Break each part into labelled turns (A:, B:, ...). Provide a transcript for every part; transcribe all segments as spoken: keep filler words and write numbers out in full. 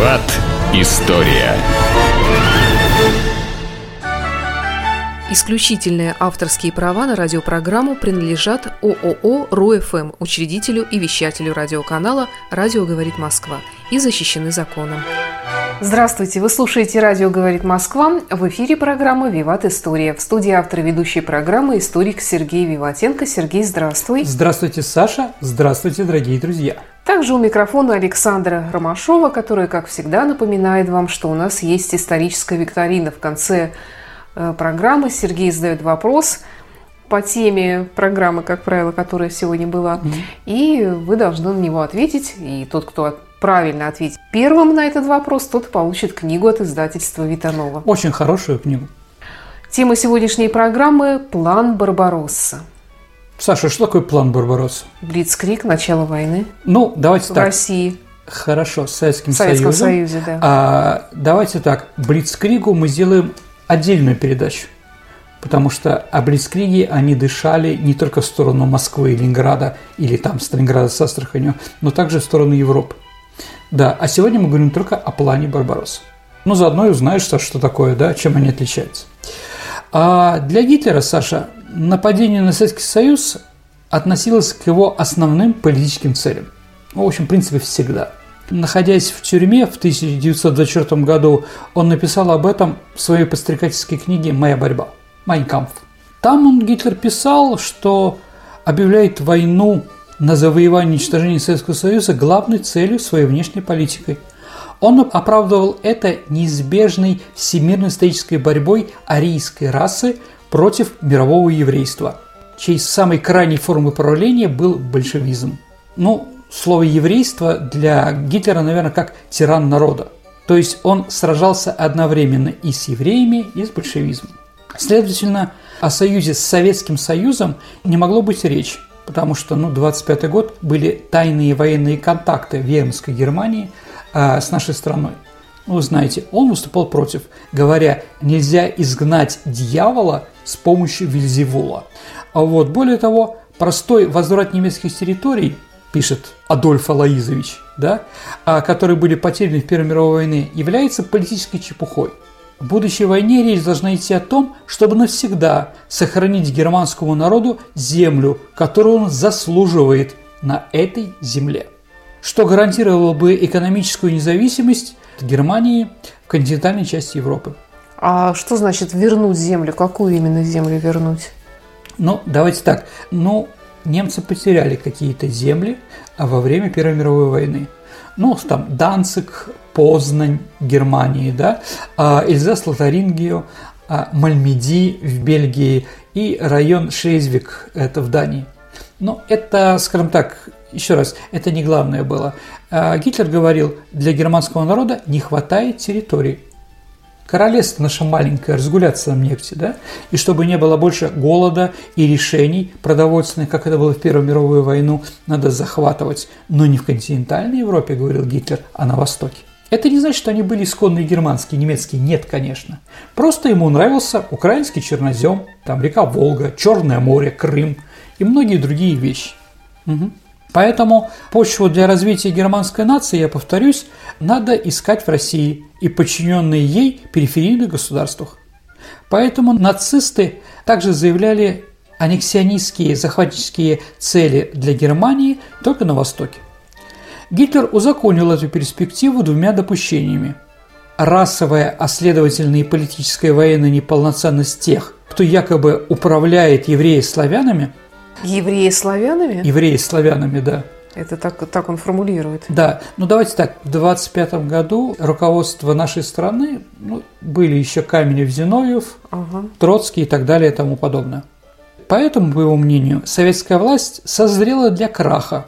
A: Виват. История.
B: Исключительные авторские права на радиопрограмму принадлежат ООО РУ-ФМ, учредителю и вещателю радиоканала «Радио говорит Москва» и защищены законом. Здравствуйте! Вы слушаете «Радио говорит Москва». В эфире программа «Виват. История». В студии автор и ведущей программы историк Сергей Виватенко. Сергей, здравствуй!
C: Здравствуйте, Саша! Здравствуйте, дорогие друзья!
B: Также у микрофона Александра Ромашова, которая, как всегда, напоминает вам, что у нас есть историческая викторина. В конце программы Сергей задает вопрос по теме программы, как правило, которая сегодня была, mm-hmm. и вы должны на него ответить. И тот, кто правильно ответит первым на этот вопрос, тот получит книгу от издательства Витанова.
C: Очень хорошую книгу.
B: Тема сегодняшней программы – «План Барбаросса».
C: Саша, что такое план Барбаросса?
B: Блицкриг, начало войны.
C: Ну, давайте
B: в
C: так.
B: В России.
C: Хорошо, с Советским,
B: в Советском
C: Союзом.
B: Союзе, да.
C: А, давайте так, Блицкригу мы сделаем отдельную передачу, потому что о Блицкриге они дышали не только в сторону Москвы, Ленинграда или там Сталинграда с Астраханью, но также в сторону Европы. Да, а сегодня мы говорим только о плане Барбаросса. Ну, заодно и узнаешь, Саша, что такое, да, чем они отличаются. А для Гитлера, Саша, нападение на Советский Союз относилось к его основным политическим целям. Ну, в общем, в принципе, всегда. Находясь в тюрьме в тысяча девятьсот двадцать четвёртом году, он написал об этом в своей подстрекательской книге «Моя борьба» «Майн кампф». Там он, Гитлер, писал, что объявляет войну на завоевание и уничтожение Советского Союза главной целью своей внешней политикой. Он оправдывал это неизбежной всемирной исторической борьбой арийской расы против мирового еврейства, чьей самой крайней формой правления был большевизм. Ну, слово «еврейство» для Гитлера, наверное, как тиран народа. То есть он сражался одновременно и с евреями, и с большевизмом. Следовательно, о союзе с Советским Союзом не могло быть речи, потому что, ну, двадцать пятый год были тайные военные контакты Веймарской Германии а, с нашей страной. Вы знаете, он выступал против, говоря, нельзя изгнать дьявола с помощью Вельзевула. А вот, более того, простой возврат немецких территорий, пишет Адольф Алоизович, да, которые были потеряны в Первой мировой войне, является политической чепухой. В будущей войне речь должна идти о том, чтобы навсегда сохранить германскому народу землю, которую он заслуживает на этой земле, что гарантировало бы экономическую независимость Германии в континентальной части Европы.
B: А что значит вернуть землю? Какую именно землю вернуть?
C: Ну, давайте так. Ну, немцы потеряли какие-то земли во время Первой мировой войны. Ну, там Данциг, Познань, Германии, да, Эльзас-Лотарингию, Мальмеди в Бельгии и район Шлезвиг, это в Дании. Но это, скажем так, еще раз, это не главное было. Гитлер говорил, для германского народа не хватает территорий. Королевство наше маленькое, разгуляться нам негде, да? И чтобы не было больше голода и решений продовольственных, как это было в Первую мировую войну, надо захватывать. Но не в континентальной Европе, говорил Гитлер, а на Востоке. Это не значит, что они были исконные германские, немецкие. Нет, конечно. Просто ему нравился украинский чернозем, там река Волга, Черное море, Крым и многие другие вещи. Угу. Поэтому почву для развития германской нации, я повторюсь, надо искать в России и подчиненные ей периферийных государствах. Поэтому нацисты также заявляли аннексионистские захватнические цели для Германии только на Востоке. Гитлер узаконил эту перспективу двумя допущениями. Расовая, а следовательно и политическая военная неполноценность тех, кто якобы управляет евреи-славянами.
B: Евреи-славянами?
C: Евреи-славянами, да.
B: Это так, так он формулирует.
C: Да, ну давайте так, в двадцать пятом году руководство нашей страны, ну, были еще Каменев, Зиновьев, ага. Троцкий и так далее и тому подобное. Поэтому, по его мнению, советская власть созрела для краха.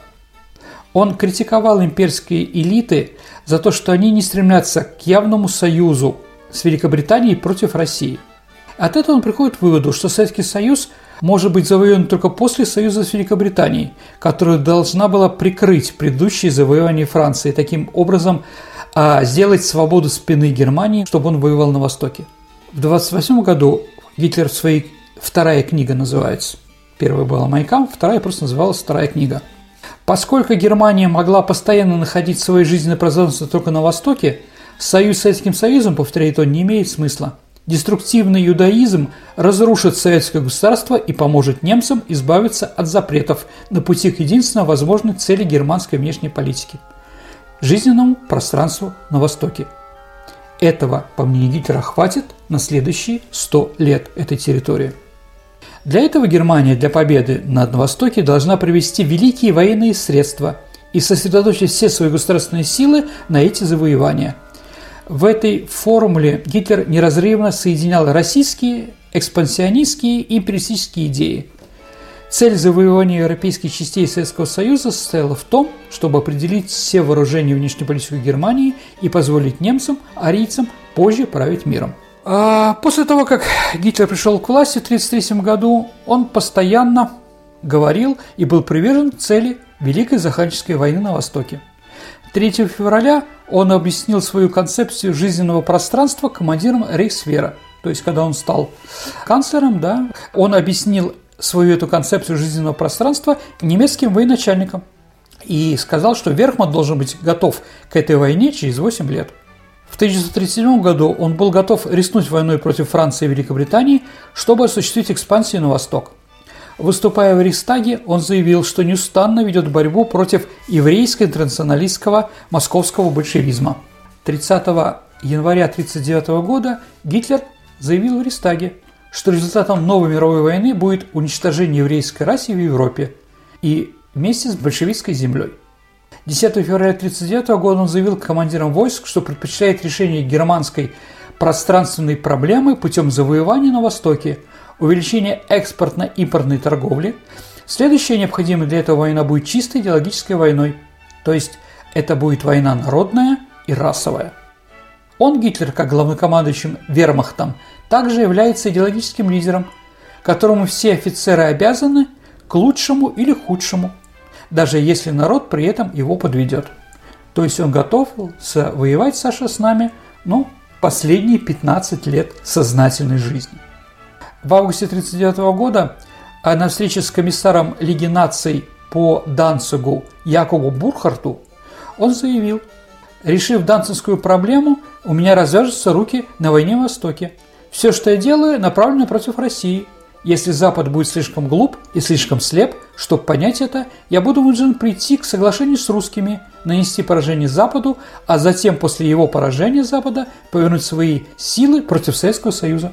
C: Он критиковал имперские элиты за то, что они не стремятся к явному союзу с Великобританией против России. От этого он приходит к выводу, что Советский Союз может быть завоеван только после союза с Великобританией, которая должна была прикрыть предыдущие завоевания Франции, таким образом а, сделать свободу спины Германии, чтобы он воевал на Востоке. В двадцать восьмом году Гитлер в своей вторая книга называется. Первая была «Майн кампф», вторая просто называлась «Вторая книга». Поскольку Германия могла постоянно находить свое жизненное пространство только на Востоке, союз с Советским Союзом, повторяет он, не имеет смысла. Деструктивный иудаизм разрушит советское государство и поможет немцам избавиться от запретов на пути к единственно возможной цели германской внешней политики – жизненному пространству на Востоке. Этого, по мнению Гитлера, хватит на следующие сто лет этой территории. Для этого Германия для победы на Востоке должна привести великие военные средства и сосредоточить все свои государственные силы на эти завоевания. В этой формуле Гитлер неразрывно соединял российские, экспансионистские и империалистические идеи. Цель завоевания европейских частей Советского Союза состояла в том, чтобы определить все вооружения внешней политики Германии и позволить немцам, арийцам позже править миром. А после того, как Гитлер пришел к власти в тысяча девятьсот тридцать третьем году, он постоянно говорил и был привержен цели Великой Захватнической войны на Востоке. третьего февраля он объяснил свою концепцию жизненного пространства командиром Рейхсвера. То есть, когда он стал канцлером, да, он объяснил свою эту концепцию жизненного пространства немецким военачальникам и сказал, что Верхман должен быть готов к этой войне через восемь лет. В тысяча девятьсот тридцать седьмом году он был готов рискнуть войной против Франции и Великобритании, чтобы осуществить экспансию на восток. Выступая в Рейхстаге, он заявил, что неустанно ведет борьбу против еврейско-интернационалистского московского большевизма. тридцатого января тысяча девятьсот тридцать девятого года Гитлер заявил в Рейхстаге, что результатом новой мировой войны будет уничтожение еврейской расы в Европе и вместе с большевистской землей. десятого февраля тысяча девятьсот тридцать девятого года он заявил командирам войск, что предпочитает решение германской пространственной проблемы путем завоевания на Востоке, увеличения экспортно-импортной торговли. Следующая необходимая для этого война будет чистой идеологической войной, то есть это будет война народная и расовая. Он, Гитлер, как главнокомандующим вермахтом, также является идеологическим лидером, которому все офицеры обязаны к лучшему или худшему, даже если народ при этом его подведет. То есть он готов воевать, Саша, с нами, ну, последние пятнадцать лет сознательной жизни. В августе тысяча девятьсот тридцать девятого года на встрече с комиссаром Лиги наций по Данцигу Якобу Бурхарту он заявил: «Решив данцигскую проблему, у меня развяжутся руки на войне в Востоке. Все, что я делаю, направлено против России. Если Запад будет слишком глуп и слишком слеп, чтобы понять это, я буду вынужден прийти к соглашению с русскими, нанести поражение Западу, а затем после его поражения Запада повернуть свои силы против Советского Союза.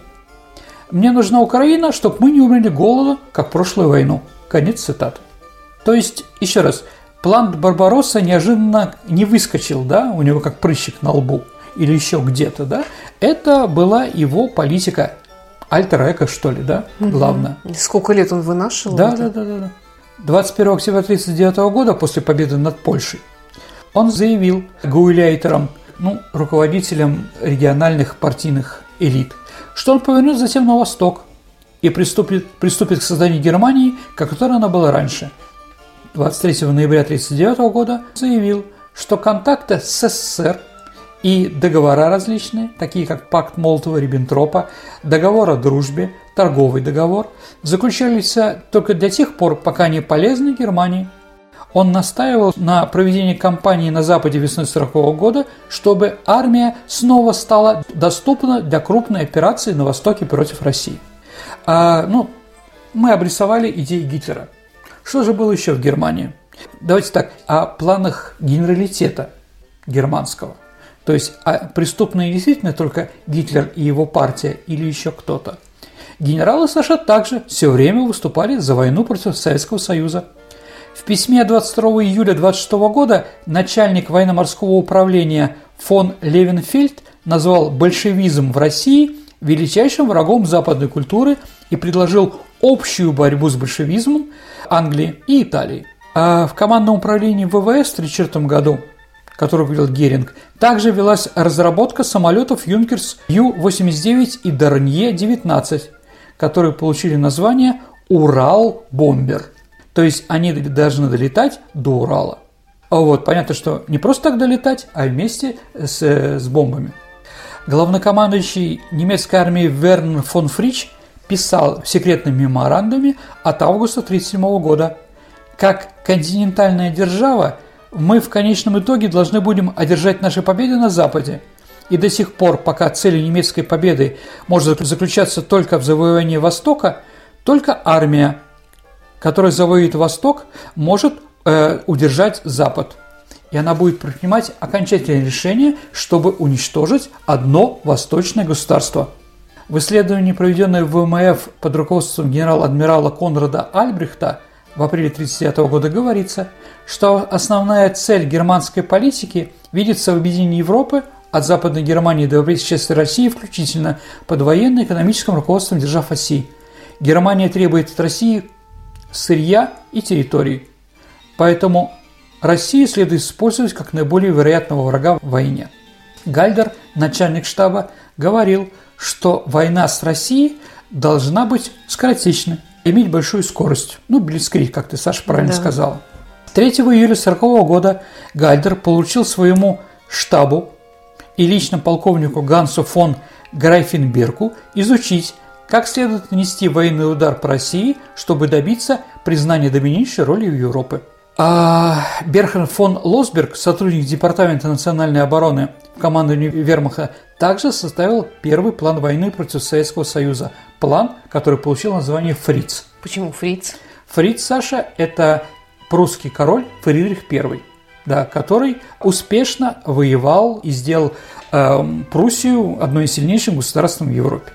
C: Мне нужна Украина, чтобы мы не умерли голода, как в прошлую войну». Конец цитаты. То есть, еще раз, план Барбаросса неожиданно не выскочил, да, у него как прыщик на лбу или еще где-то, да. Это была его политика. Альтер-эго, что ли, да, главное.
B: Угу. Сколько лет он вынашивал?
C: Да, да, да, да, да. двадцать первого октября тысяча девятьсот тридцать девятого года, после победы над Польшей, он заявил гауляйтерам, ну, руководителям региональных партийных элит, что он повернет затем на восток и приступит, приступит к созданию Германии, как которой она была раньше. двадцать третьего ноября тысяча девятьсот тридцать девятого года заявил, что контакты с СССР и договора различные, такие как пакт Молотова-Риббентропа, договор о дружбе, торговый договор, заключались только для тех пор, пока они полезны Германии. Он настаивал на проведении кампании на Западе весной сорокового года, чтобы армия снова стала доступна для крупной операции на Востоке против России. А, ну, мы обрисовали идеи Гитлера. Что же было еще в Германии? Давайте так, о планах генералитета германского. То есть, а преступные действительно только Гитлер и его партия или еще кто-то. Генералы США также все время выступали за войну против Советского Союза. В письме двадцать второго июля тысяча девятьсот двадцать шестого года начальник военно-морского управления фон Левенфельд назвал большевизм в России величайшим врагом западной культуры и предложил общую борьбу с большевизмом Англии и Италии. А в командном управлении ВВС в тысяча девятьсот тридцать четвёртом году, который говорил Геринг, также велась разработка самолетов Юнкерс Ю восемьдесят девять и Дорнье девятнадцать, которые получили название «Урал-бомбер». То есть они должны долетать до Урала. А вот понятно, что не просто так долетать, а вместе с, с бомбами. Главнокомандующий немецкой армии Вернер фон Фрич писал в секретном меморандуме от августа тысяча девятьсот тридцать седьмого года: «Как континентальная держава, мы в конечном итоге должны будем одержать наши победы на Западе. И до сих пор, пока целью немецкой победы может заключаться только в завоевании Востока, только армия, которая завоюет Восток, может э, удержать Запад. И она будет принимать окончательное решение, чтобы уничтожить одно восточное государство. В исследовании, проведенном в ВМФ под руководством генерал-адмирала Конрада Альбрехта в апреле тысяча девятьсот тридцать девятого года, говорится, что основная цель германской политики видится в объединении Европы от Западной Германии до европейской части России включительно под военно-экономическим руководством держав оси. Германия требует от России сырья и территорий. Поэтому Россию следует использовать как наиболее вероятного врага в войне. Гальдер, начальник штаба, говорил, что война с Россией должна быть скоротечной, иметь большую скорость. Ну, блицкриг, как ты, Саша, правильно да. сказала. третьего июля тысяча девятьсот сорокового года Гальдер получил своему штабу и лично полковнику Гансу фон Грайфенбергу изучить, как следует нанести военный удар по России, чтобы добиться признания доминирующей роли Европы. А Берхард фон Лосберг, сотрудник Департамента национальной обороны в командовании Вермахта, также составил первый план войны против Советского Союза. План, который получил название «Фриц».
B: Почему «Фриц»?
C: Фриц, Саша, это прусский король Фридрих Первый, да, который успешно воевал и сделал э, Пруссию одной из сильнейших государств в Европе.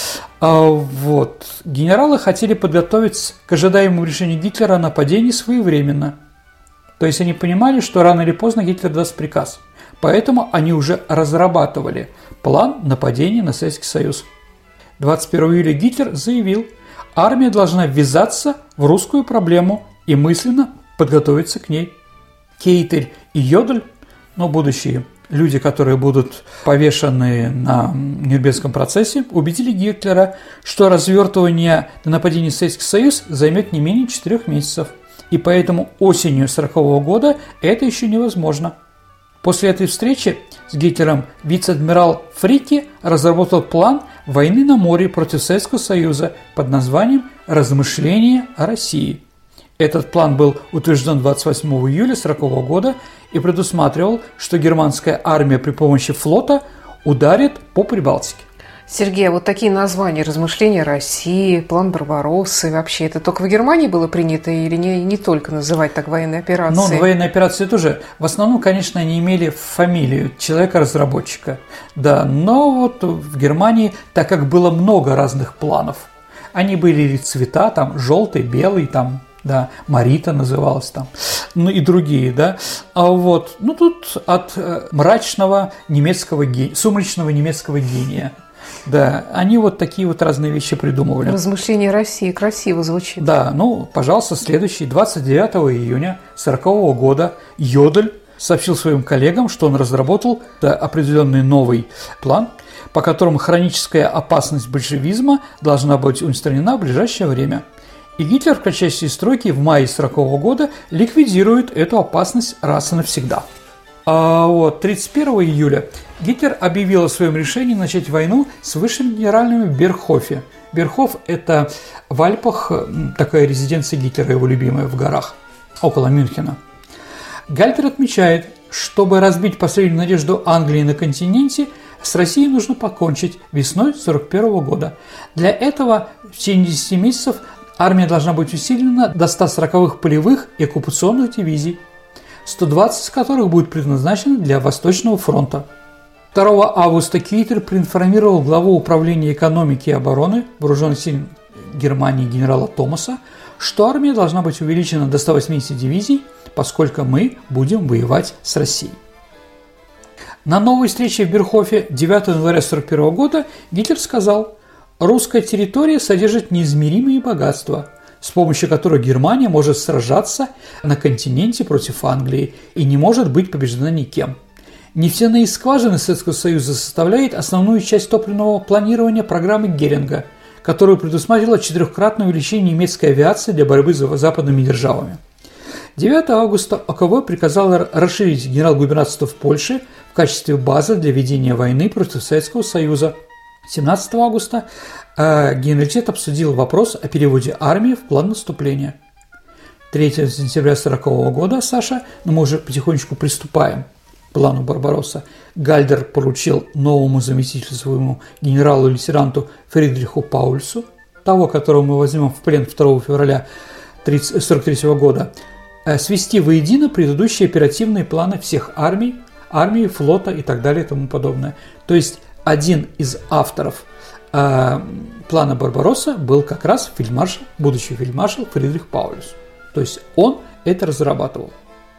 C: А, вот. Генералы хотели подготовиться к ожидаемому решению Гитлера о нападении своевременно. То есть они понимали, что рано или поздно Гитлер даст приказ. Поэтому они уже разрабатывали план нападения на Советский Союз. двадцать первого июля Гитлер заявил, армия должна ввязаться в русскую проблему и мысленно подготовиться к ней. Кейтель и Йодель, ну, будущие люди, которые будут повешены на Нюрнбергском процессе, убедили Гитлера, что развертывание на нападение на Советский Союз займет не менее четырех месяцев. И поэтому осенью сорокового года это еще невозможно. После этой встречи с Гитлером вице-адмирал Фрicke разработал план войны на море против Советского Союза под названием «Размышления о России». Этот план был утвержден двадцать восьмого июля сорокового года и предусматривал, что германская армия при помощи флота ударит по Прибалтике.
B: Сергей, а вот такие названия «Размышления России», «План Барбароссы», вообще это только в Германии было принято или не, не только называть так военные операции?
C: Ну, военные операции тоже. В основном, конечно, они имели фамилию человека-разработчика. Да, но вот в Германии, так как было много разных планов, они были цвета, там, желтый, белый, там, да, Марита называлась там, ну и другие, да. А вот, ну тут от э, мрачного немецкого гения, сумрачного немецкого гения. Да, они вот такие вот разные вещи придумывали.
B: «Размышления России» красиво звучит.
C: Да, ну, пожалуйста, следующий, двадцать девятого июня сорокового года Йодель сообщил своим коллегам, что он разработал да, определенный новый план, по которому хроническая опасность большевизма должна быть устранена в ближайшее время. И Гитлер в кратчайшие сроки в мае сорокового года ликвидирует эту опасность раз и навсегда. А вот тридцать первого июля Гитлер объявил о своем решении начать войну с высшими генералами в Бергхофе. Бергхоф – это в Альпах такая резиденция Гитлера, его любимая, в горах, около Мюнхена. Гальтер отмечает, чтобы разбить последнюю надежду Англии на континенте, с Россией нужно покончить весной сорок первого года. Для этого в течение десяти месяцев армия должна быть усилена до ста сороковых полевых и оккупационных дивизий, сто двадцать из которых будут предназначены для Восточного фронта. второго августа Кейтель проинформировал главу управления экономики и обороны вооруженных сил Германии генерала Томаса, что армия должна быть увеличена до ста восьмидесяти дивизий, поскольку мы будем воевать с Россией. На новой встрече в Бергхофе девятого января сорок первого года Гитлер сказал: «Русская территория содержит неизмеримые богатства, с помощью которых Германия может сражаться на континенте против Англии и не может быть побеждена никем. Нефтяные скважины Советского Союза составляют основную часть топливного планирования программы Геринга, которая предусматривала четырехкратное увеличение немецкой авиации для борьбы с западными державами». девятого августа ОКВ приказал расширить генерал-губернаторство в Польше в качестве базы для ведения войны против Советского Союза. семнадцатого августа э, Генералитет обсудил вопрос о переводе армии в план наступления. третьего сентября сорокового года, Саша, но мы уже потихонечку приступаем к плану Барбаросса. Гальдер поручил новому заместителю своему генералу-лейтенанту Фридриху Паульсу, того, которого мы возьмем в плен второго февраля сорок третьего года, свести воедино предыдущие оперативные планы всех армий, армии, флота и так далее и тому подобное. То есть один из авторов э, плана Барбаросса был как раз фельдмаршал, будущий фельдмаршал Фридрих Паульс. То есть он это разрабатывал.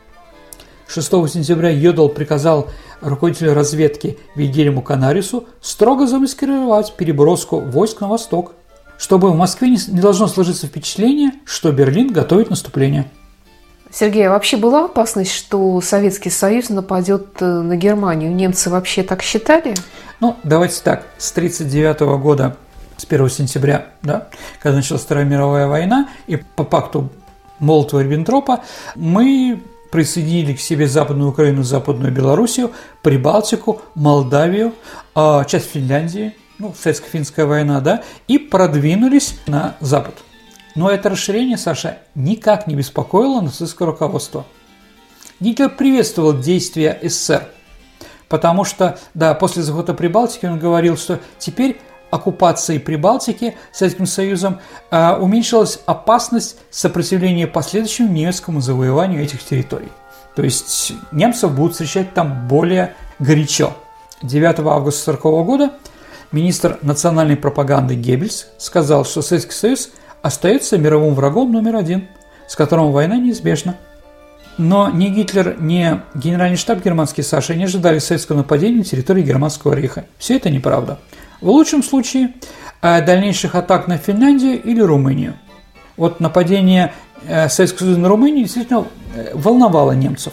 C: шестого сентября Йодл приказал руководителю разведки Вильгельму Канарису строго замаскировать переброску войск на восток, чтобы в Москве не должно сложиться впечатление, что Берлин готовит наступление.
B: Сергей, а вообще была опасность, что Советский Союз нападет на Германию? Немцы вообще так считали?
C: Ну, давайте так. С тысяча девятьсот тридцать девятого года, с первого сентября, да, когда началась Вторая мировая война, и по пакту Молотова-Риббентропа мы присоединили к себе Западную Украину, Западную Белоруссию, Прибалтику, Молдавию, часть Финляндии, ну, Советско-финская война, да, и продвинулись на запад. Но это расширение, Саша, никак не беспокоило нацистское руководство. Гитлер приветствовал действия СССР, потому что, да, после захвата Прибалтики он говорил, что теперь оккупацией Прибалтики Советским Союзом э, уменьшилась опасность сопротивления последующему немецкому завоеванию этих территорий. То есть немцев будут встречать там более горячо. девятого августа сорокового года министр национальной пропаганды Геббельс сказал, что Советский Союз остается мировым врагом номер один, с которым война неизбежна. Но ни Гитлер, ни генеральный штаб германский, Саша, не ожидали советского нападения на территории Германского рейха. Все это неправда. В лучшем случае дальнейших атак на Финляндию или Румынию. Вот нападение Советского Союза на Румынию действительно волновало немцев.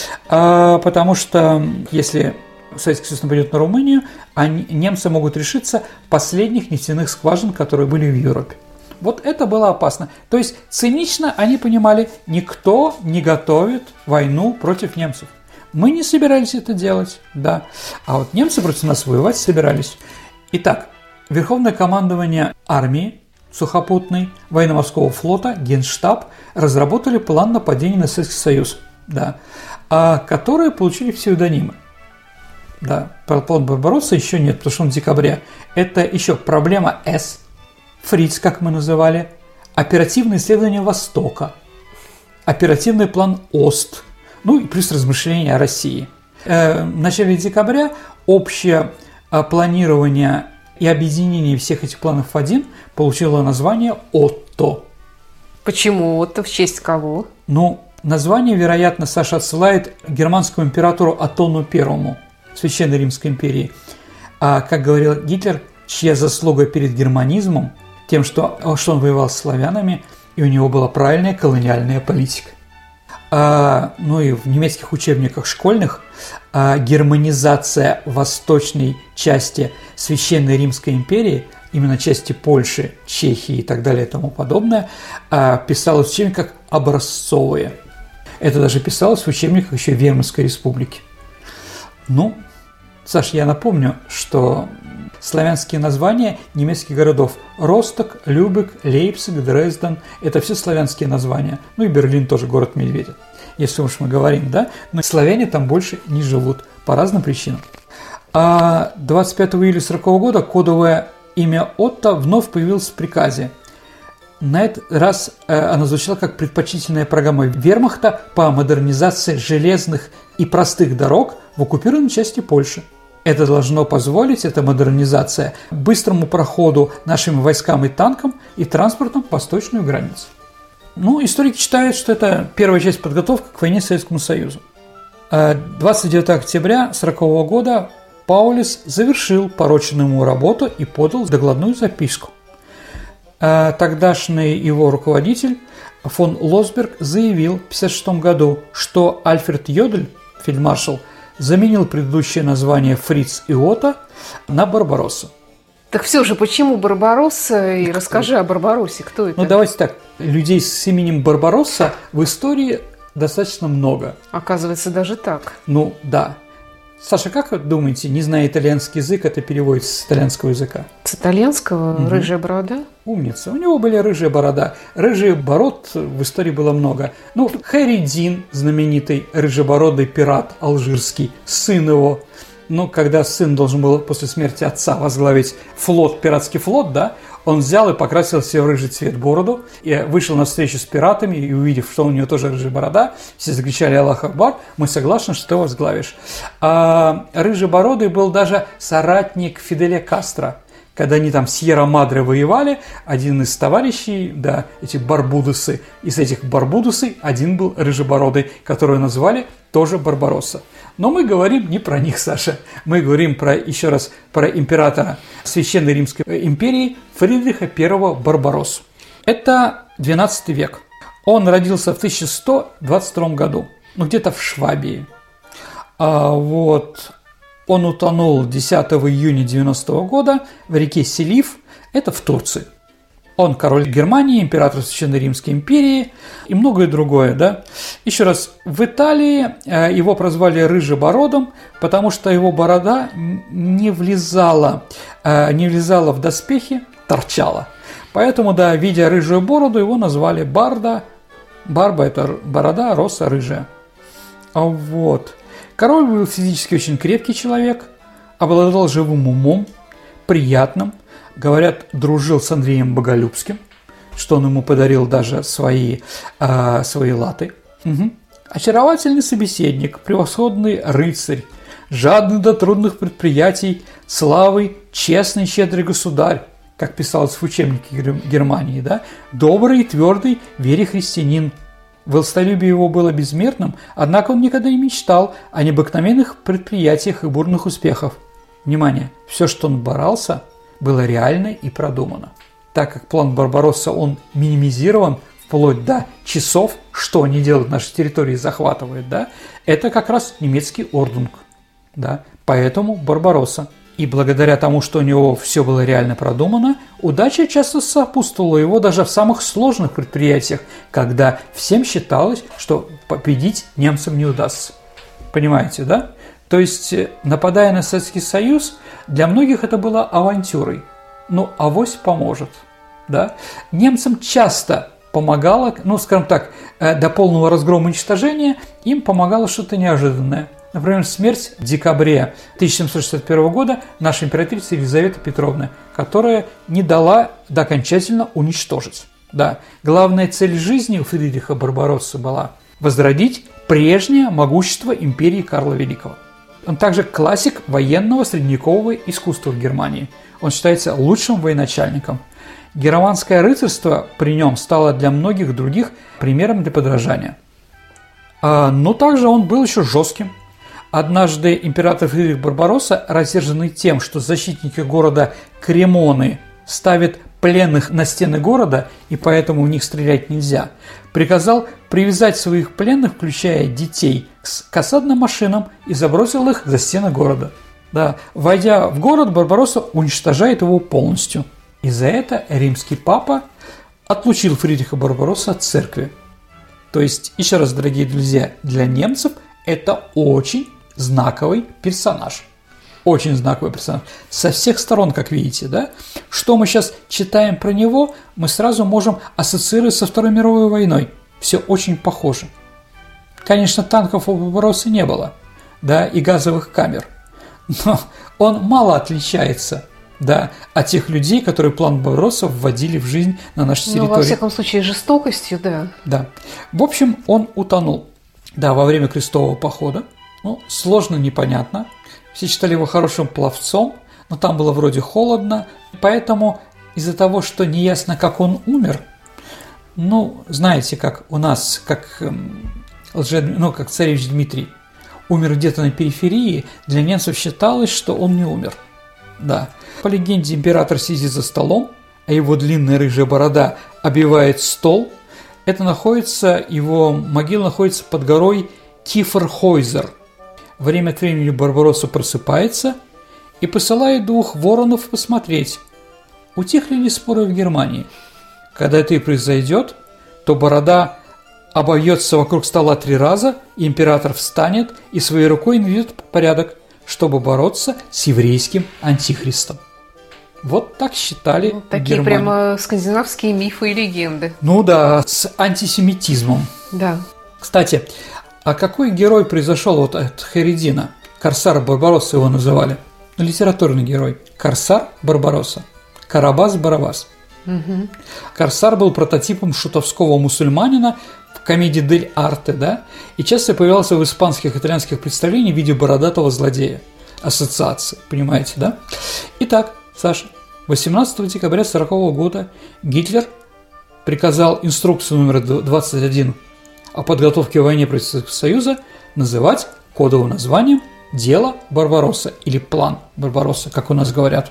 C: Потому что если Советский Союз нападет на Румынию, они, немцы могут решиться последних нефтяных скважин, которые были в Европе. Вот это было опасно. То есть цинично они понимали, никто не готовит войну против немцев. Мы не собирались это делать, да. А вот немцы против нас воевать собирались. Итак, Верховное командование армии сухопутной, военно-морского флота, Генштаб разработали план нападения на Советский Союз, да, которые получили псевдонимы. Да, план Барбаросса еще нет, потому что он в декабре. Это еще проблема С, Фриц, как мы называли, оперативное исследование Востока, оперативный план Ост, ну и плюс размышления о России. В начале декабря общее планирование и объединение всех этих планов в один получило название Отто.
B: Почему Отто? В честь кого?
C: Ну, название, вероятно, Саша отсылает к германскому императору Оттону Первому Священной Римской империи. А, как говорил Гитлер, чья заслуга перед германизмом, тем, что, что он воевал с славянами, и у него была правильная колониальная политика. А, ну и в немецких учебниках школьных а, германизация восточной части Священной Римской империи, именно части Польши, Чехии и так далее и тому подобное, а, писалось в учебниках как образцовые. Это даже писалось в учебниках еще Веймарской республики. Ну, Саш, я напомню, что славянские названия немецких городов Росток, Любек, Лейпциг, Дрезден – это все славянские названия. Ну и Берлин тоже город-медведя, если уж мы говорим, да? Но славяне там больше не живут по разным причинам. А двадцать пятого июля сорокового года кодовое имя Отто вновь появилось в приказе. На этот раз оно звучало как предпочтительная программа вермахта по модернизации железных и простых дорог в оккупированной части Польши. Это должно позволить, эта модернизация, быстрому проходу нашим войскам и танкам и транспортом по восточную границу. Ну, историки считают, что это первая часть подготовки к войне с Советским Союзом. двадцать девятого октября сорокового года Паулис завершил порученную ему работу и подал докладную записку. Тогдашний его руководитель фон Лосберг заявил в тысяча девятьсот пятьдесят шестом году, что Альфред Йодель, фельдмаршал, заменил предыдущее название Фриц и Отто на Барбаросса.
B: Так все же, почему Барбаросса? И кто? Расскажи о Барбароссе, кто это?
C: Ну, давайте так, людей с именем Барбаросса в истории достаточно много.
B: Оказывается, даже так.
C: Ну, да. Саша, как вы думаете, не зная итальянский язык, это переводится с итальянского языка?
B: С итальянского угу. рыжая борода?
C: Умница. У него были рыжие борода. Рыжих бород в истории было много. Ну, Хайреддин, знаменитый рыжебородый пират алжирский, сын его. Ну, когда сын должен был после смерти отца возглавить флот, пиратский флот, да, он взял и покрасил себе в рыжий цвет бороду, и вышел на встречу с пиратами, и увидев, что у него тоже рыжая борода, все закричали «Аллах Акбар», мы согласны, что ты возглавишь. А рыжебородый был даже соратник Фиделя Кастро. Когда они там Сьерра-Мадре воевали, один из товарищей, да, эти барбудусы, из этих барбудусов один был рыжебородый, которого назвали тоже Барбаросса. Но мы говорим не про них, Саша. Мы говорим про, еще раз, про императора Священной Римской империи Фридриха Первого Барбароссу. Это двенадцатый век. Он родился в тысяча сто двадцать втором году, ну где-то в Швабии. А, вот... Он утонул десятого июня девяностого года в реке Селив, это в Турции. Он король Германии, император Священной Римской империи и многое другое, да. Еще раз, в Италии его прозвали Рыжебородом, потому что его борода не влезала, не влезала в доспехи, торчала. Поэтому, да, видя рыжую бороду, его назвали Барда. Барба – это борода, роса рыжая. Вот. Король был физически очень крепкий человек, обладал живым умом, приятным. Говорят, дружил с Андреем Боголюбским, что он ему подарил даже свои, э, свои латы. Угу. Очаровательный собеседник, превосходный рыцарь, жадный до трудных предприятий, славы, честный, щедрый государь, как писалось в учебнике Германии, да? Добрый и твердый, вере христианин. Властолюбие его было безмерным, однако он никогда не мечтал о необыкновенных предприятиях и бурных успехах. Внимание, все, что он боролся, было реально и продумано. Так как план Барбаросса, он минимизирован вплоть до часов, что они делают, наши территории захватывают, да, это как раз немецкий Ордунг, да, поэтому Барбаросса. И благодаря тому, что у него все было реально продумано, удача часто сопутствовала его даже в самых сложных предприятиях, когда всем считалось, что победить немцам не удастся. Понимаете, да? То есть, нападая на Советский Союз, для многих это было авантюрой. Ну, авось поможет, да? Немцам часто помогало, ну, скажем так, до полного разгрома и уничтожения, им помогало что-то неожиданное. Например, смерть в декабре тысяча семьсот шестьдесят первого года нашей императрицы Елизаветы Петровны, которая не дала окончательно уничтожить. Да. Главная цель жизни у Фридриха Барбароссы была возродить прежнее могущество империи Карла Великого. Он также классик военного средневекового искусства в Германии. Он считается лучшим военачальником. Германское рыцарство при нем стало для многих других примером для подражания. Но также он был еще жестким. Однажды император Фридрих Барбаросса, рассерженный тем, что защитники города Кремоны ставят пленных на стены города, и поэтому в них стрелять нельзя, приказал привязать своих пленных, включая детей, к осадным машинам и забросил их за стены города. Да. Войдя в город, Барбаросса уничтожает его полностью. И за это римский папа отлучил Фридриха Барбаросса от церкви. То есть, еще раз, дорогие друзья, для немцев это очень знаковый персонаж. Очень знаковый персонаж. Со всех сторон, как видите, да? Что мы сейчас читаем про него, мы сразу можем ассоциировать со Второй мировой войной. Все очень похоже. Конечно, танков у Барбароссы не было, да, и газовых камер. Но он мало отличается, да, от тех людей, которые план Барбаросса вводили в жизнь на нашей территории.
B: Ну, во всяком случае, жестокостью, да.
C: Да. В общем, он утонул. Да, во время крестового похода. Ну, сложно, непонятно. Все считали его хорошим пловцом, но там было вроде холодно. Поэтому из-за того, что неясно, как он умер, ну, знаете, как у нас, как, лже, ну, как царевич Дмитрий умер где-то на периферии, для немцев считалось, что он не умер. Да. По легенде, император сидит за столом, а его длинная рыжая борода обвивает стол. Это находится, его могила находится под горой Киферхойзер. Время от времени Барбаросса просыпается и посылает двух воронов посмотреть, утихли ли споры в Германии. Когда это и произойдет, то борода обовьется вокруг стола три раза, и император встанет и своей рукой наведет порядок, чтобы бороться с еврейским антихристом. Вот так считали
B: ну, такие
C: Германии.
B: Прямо скандинавские мифы и легенды.
C: Ну да, с антисемитизмом.
B: Да.
C: Кстати, а какой герой произошел вот от Херидина? Корсар Барбаросса его называли. Литературный герой. Корсар Барбаросса. Карабас-Барабас.
B: Угу.
C: Корсар был прототипом шутовского мусульманина в комедии «Дель Арте», да, и часто появлялся в испанских и итальянских представлениях в виде бородатого злодея. Ассоциации, понимаете, да? Итак, Саша, восемнадцатого декабря сорокового года Гитлер приказал инструкцию номер двадцать один о подготовке к войне против Союза называть кодовым названием «Дело Барбаросса» или «План Барбаросса», как у нас говорят.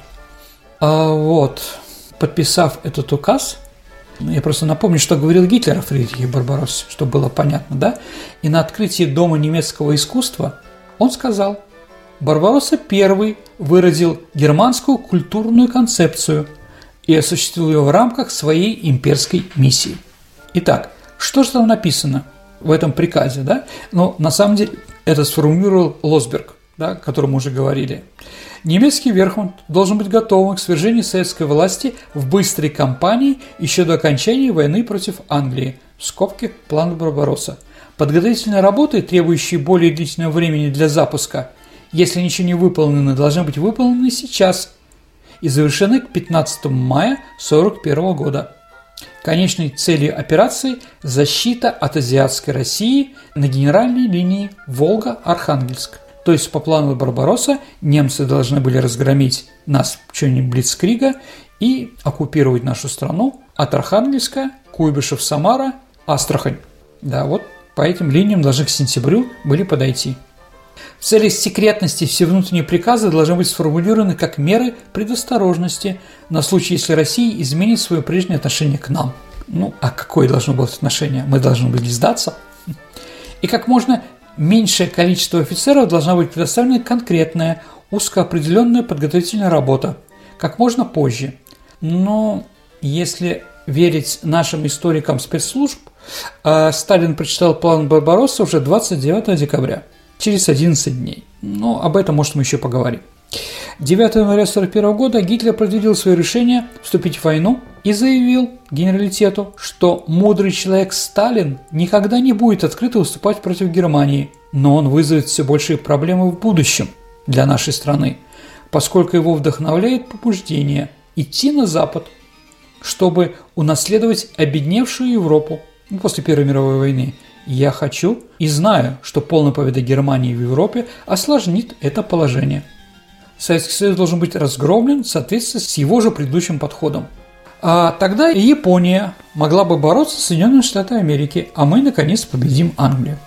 C: А вот, подписав этот указ, я просто напомню, что говорил Гитлер о Фридрихе Барбароссе, чтобы было понятно, да? И на открытии Дома немецкого искусства он сказал: Барбаросса первый выразил германскую культурную концепцию и осуществил ее в рамках своей имперской миссии. Итак, что же там написано в этом приказе, да? Ну, на самом деле, это сформулировал Лосберг, да, о котором мы уже говорили. Немецкий верховод должен быть готовым к свержению советской власти в быстрой кампании еще до окончания войны против Англии. В скобке план Барбаросса. Подготовительные работы, требующие более длительного времени для запуска, если ничего не выполнено, должны быть выполнены сейчас и завершены к пятнадцатому мая сорок первого года. Конечной целью операции – защита от азиатской России на генеральной линии Волга-Архангельск. То есть по плану Барбаросса немцы должны были разгромить нас в чёрне Блицкрига и оккупировать нашу страну от Архангельска, Куйбышев, Самара, Астрахань. Да, вот по этим линиям должны к сентябрю были подойти. В целях секретности все внутренние приказы должны быть сформулированы как меры предосторожности на случай, если Россия изменит свое прежнее отношение к нам. Ну, а какое должно быть отношение? Мы должны были сдаться. И как можно меньшее количество офицеров должна быть предоставлена конкретная, узкоопределенная подготовительная работа, как можно позже. Но если верить нашим историкам спецслужб, Сталин прочитал план Барбаросса уже двадцать девятого декабря, через одиннадцать дней. Но об этом, может, мы еще поговорим. девятого января сорок первого года Гитлер предъявил свое решение вступить в войну и заявил генералитету, что мудрый человек Сталин никогда не будет открыто выступать против Германии, но он вызовет все большие проблемы в будущем для нашей страны, поскольку его вдохновляет побуждение идти на Запад, чтобы унаследовать обедневшую Европу после Первой мировой войны. Я хочу и знаю, что полная победа Германии в Европе осложнит это положение. Советский Союз должен быть разгромлен в соответствии с его же предыдущим подходом. А тогда и Япония могла бы бороться с Соединенными Штатами Америки, а мы, наконец, победим Англию.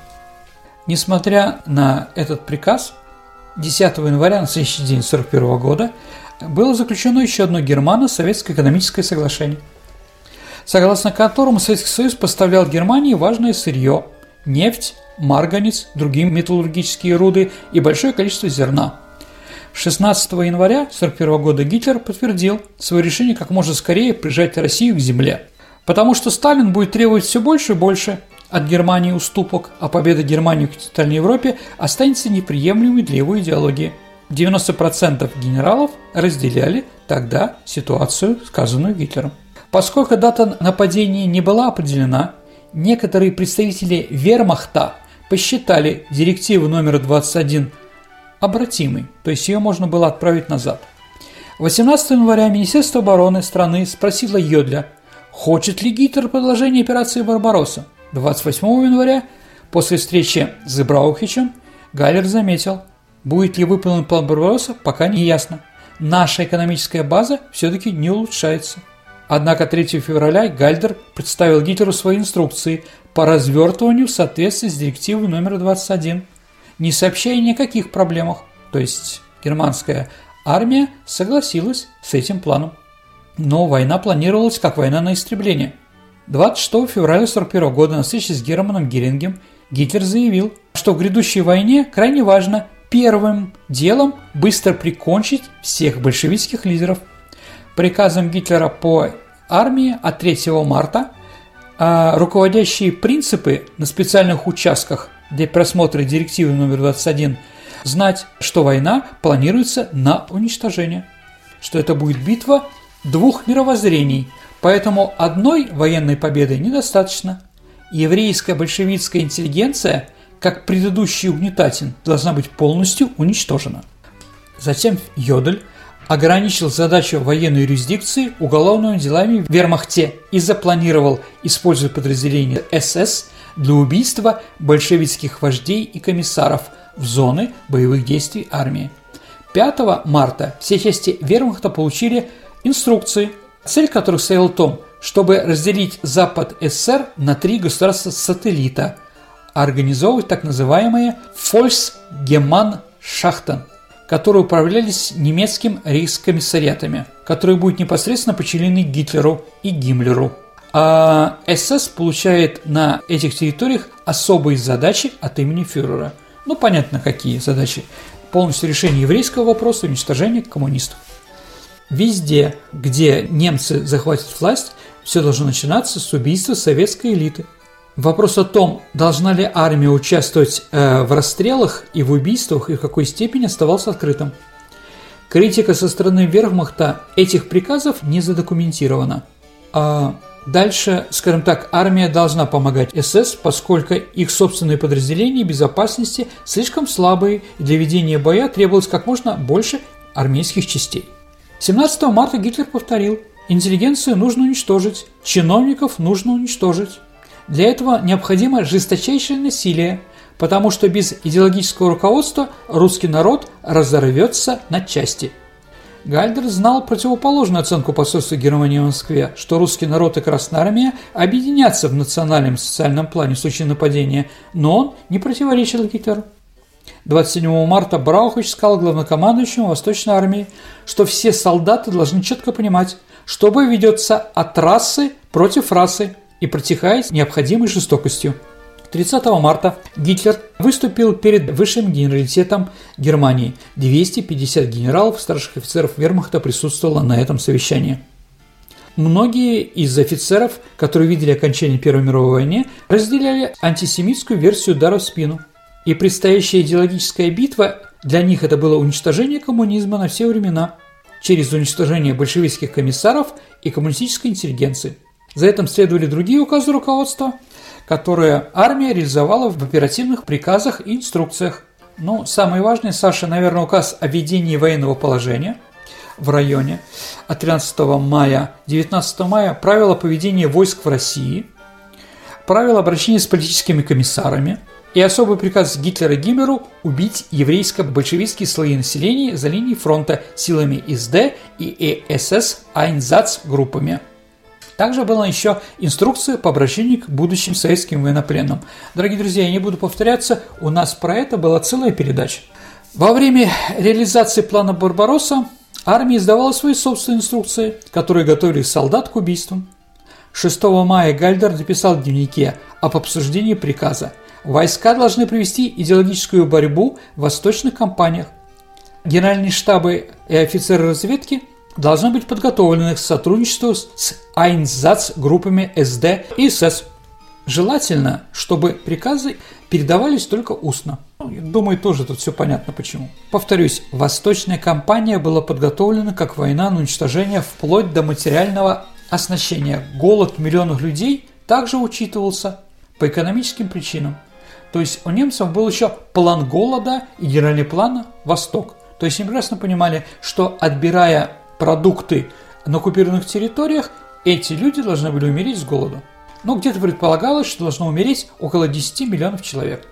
C: Несмотря на этот приказ, десятого января на следующий день сорок первого года было заключено еще одно германо-советское экономическое соглашение, согласно которому Советский Союз поставлял Германии важное сырье – нефть, марганец, другие металлургические руды и большое количество зерна. шестнадцатого января сорок первого года Гитлер подтвердил свое решение как можно скорее прижать Россию к земле, потому что Сталин будет требовать все больше и больше от Германии уступок, а победа Германии в континентальной Европе останется неприемлемой для его идеологии. девяносто процентов генералов разделяли тогда ситуацию, сказанную Гитлером. Поскольку дата нападения не была определена, некоторые представители вермахта посчитали директиву номер двадцать один обратимой, то есть ее можно было отправить назад. восемнадцатого января Министерство обороны страны спросило Йодля, хочет ли Гитлер продолжение операции «Барбаросса». двадцать восьмого января, после встречи с Зебраухичем, Гайлер заметил, будет ли выполнен план «Барбаросса», пока не ясно. Наша экономическая база все-таки не улучшается. Однако третьего февраля Гальдер представил Гитлеру свои инструкции по развертыванию в соответствии с директивой номер двадцать один, не сообщая ни о каких проблемах, то есть германская армия согласилась с этим планом. Но война планировалась как война на истребление. двадцать шестого февраля сорок первого года на встрече с Германом Герингом Гитлер заявил, что в грядущей войне крайне важно первым делом быстро прикончить всех большевистских лидеров. Приказом Гитлера по армии от третьего марта а руководящие принципы на специальных участках для просмотра директивы номер двадцать один знать, что война планируется на уничтожение, что это будет битва двух мировоззрений, поэтому одной военной победы недостаточно. Еврейская большевистская интеллигенция, как предыдущий угнетатель, должна быть полностью уничтожена. Затем Йодель ограничил задачу военной юрисдикции уголовными делами в вермахте и запланировал использовать подразделения эс эс для убийства большевистских вождей и комиссаров в зоны боевых действий армии. пятого марта все части вермахта получили инструкции, цель которых состояла в том, чтобы разделить Запад СССР на три государства-сателлита, организовывать так называемые «Volksgemeinschaften», которые управлялись немецким рейхскомиссариатами, которые будут непосредственно подчинены Гитлеру и Гиммлеру. А эс эс получает на этих территориях особые задачи от имени фюрера. Ну, понятно, какие задачи. Полностью решение еврейского вопроса, уничтожение коммунистов. Везде, где немцы захватят власть, все должно начинаться с убийства советской элиты. Вопрос о том, должна ли армия участвовать э, в расстрелах и в убийствах, и в какой степени, оставался открытым. Критика со стороны вермахта этих приказов не задокументирована. А дальше, скажем так, армия должна помогать эс эс, поскольку их собственные подразделения безопасности слишком слабые, и для ведения боя требовалось как можно больше армейских частей. семнадцатого марта Гитлер повторил: интеллигенцию нужно уничтожить, чиновников нужно уничтожить. Для этого необходимо жесточайшее насилие, потому что без идеологического руководства русский народ разорвется на части. Гальдер знал противоположную оценку посольства Германии в Москве, что русский народ и Красная Армия объединятся в национальном и социальном плане в случае нападения, но он не противоречил Гитлеру. двадцать седьмого марта Браухич сказал главнокомандующему Восточной армии, что все солдаты должны четко понимать, что бой ведется от расы против расы и протекает необходимой жестокостью. тридцатого марта Гитлер выступил перед высшим генералитетом Германии. двести пятьдесят генералов и старших офицеров вермахта присутствовало на этом совещании. Многие из офицеров, которые видели окончание Первой мировой войны, разделяли антисемитскую версию удара в спину. И предстоящая идеологическая битва для них это было уничтожение коммунизма на все времена через уничтожение большевистских комиссаров и коммунистической интеллигенции. За этим следовали другие указы руководства, которые армия реализовала в оперативных приказах и инструкциях. Ну, самый важный, Саша, наверное, указ о введении военного положения в районе от тринадцатого мая к девятнадцатого мая, правила поведения войск в России, правила обращения с политическими комиссарами и особый приказ Гитлера Гиммлеру убить еврейско-большевистские слои населения за линией фронта силами эс дэ и эс эс Айнзац-группами. Также была еще инструкция по обращению к будущим советским военнопленным. Дорогие друзья, я не буду повторяться, у нас про это была целая передача. Во время реализации плана «Барбаросса» армия издавала свои собственные инструкции, которые готовили солдат к убийствам. шестого мая Гальдер написал в дневнике об обсуждении приказа: войска должны провести идеологическую борьбу в восточных кампаниях. Генеральные штабы и офицеры разведки должны быть подготовлены к сотрудничеству с Айнзац-группами эс дэ и эс эс. Желательно, чтобы приказы передавались только устно. Думаю, тоже тут все понятно почему. Повторюсь, восточная кампания была подготовлена как война на уничтожение вплоть до материального оснащения. Голод миллионов людей также учитывался по экономическим причинам. То есть у немцев был еще план голода и генеральный план «Восток». То есть они прекрасно понимали, что отбирая продукты на оккупированных территориях, эти люди должны были умереть с голоду. Но где-то предполагалось, что должно умереть около десяти миллионов человек.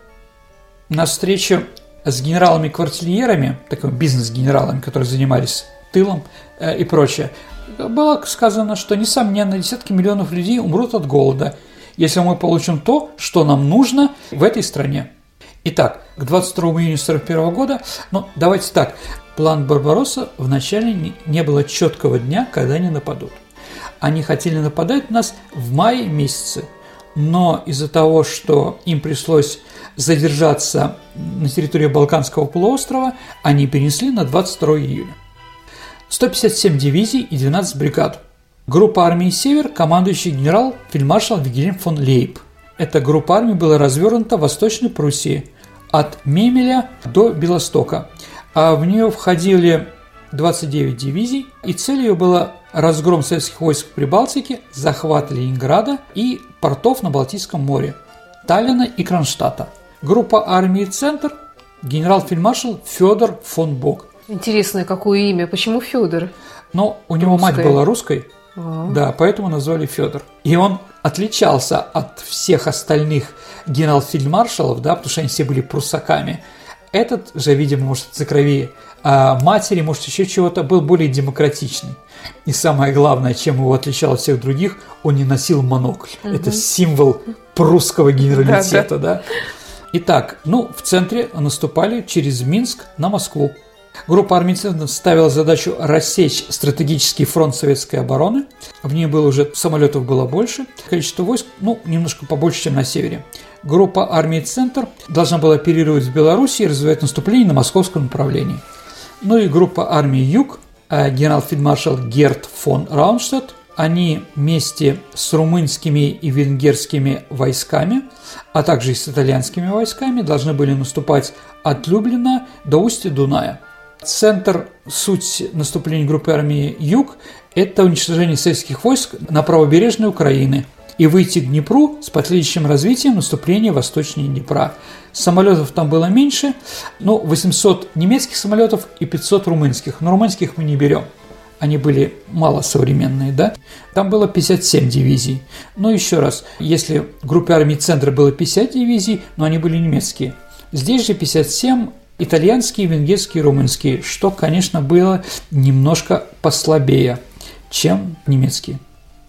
C: На встрече с генералами-квартирьерами, такими бизнес-генералами, которые занимались тылом э, и прочее, было сказано, что, несомненно, десятки миллионов людей умрут от голода, если мы получим то, что нам нужно в этой стране. Итак, к двадцать второму июня сорок первого года, ну, давайте так, план «Барбаросса» вначале не, не было четкого дня, когда они нападут. Они хотели нападать на нас в мае месяце, но из-за того, что им пришлось задержаться на территории Балканского полуострова, они перенесли на двадцать второго июля. сто пятьдесят семь дивизий и двенадцать бригад. Группа армии «Север», командующий генерал-фельдмаршал Вильгельм фон Лейб. Эта группа армий была развернута в Восточной Пруссии, от Мемеля до Белостока. А в нее входили двадцать девять дивизий, и целью ее была разгром советских войск в Прибалтике, захват Ленинграда и портов на Балтийском море, Таллина и Кронштадта. Группа армии «Центр», генерал-фельдмаршал Федор фон Бок.
B: Интересное какое имя. Почему Федор?
C: Но у него
B: Русская.
C: мать была русской,
B: А-а-а.
C: да, поэтому назвали Федор. И он отличался от всех остальных генерал-фельдмаршалов, да, потому что они все были пруссаками. Этот же, видимо, может, из-за крови а матери, может, еще чего-то, был более демократичный. И самое главное, чем его отличал от всех других, он не носил монокль. Угу. Это символ прусского генералитета, да, да. Итак, ну, в центре наступали через Минск на Москву. Группа армий «Центр» ставила задачу рассечь стратегический фронт советской обороны. В ней было уже, самолетов было больше, количество войск, ну, немножко побольше, чем на севере. Группа армий «Центр» должна была оперировать в Беларуси и развивать наступление на московском направлении. Ну и группа армий «Юг», генерал-фельдмаршал Герт фон Раунштадт, они вместе с румынскими и венгерскими войсками, а также и с итальянскими войсками должны были наступать от Люблина до устья Дуная. Центр, суть наступления группы армии «Юг» – это уничтожение советских войск на правобережной Украины и выйти к Днепру с последующим развитием наступления восточнее Днепра. Самолетов там было меньше, ну, восемьсот немецких самолетов и пятьсот румынских, но румынских мы не берем. Они были мало современные, да? Там было пятьдесят семь дивизий. Но еще раз, если в группе армий «Центр» было пятьдесят дивизий, но они были немецкие. Здесь же пятьдесят семь итальянские, венгерские, румынские, что, конечно, было немножко послабее, чем немецкие.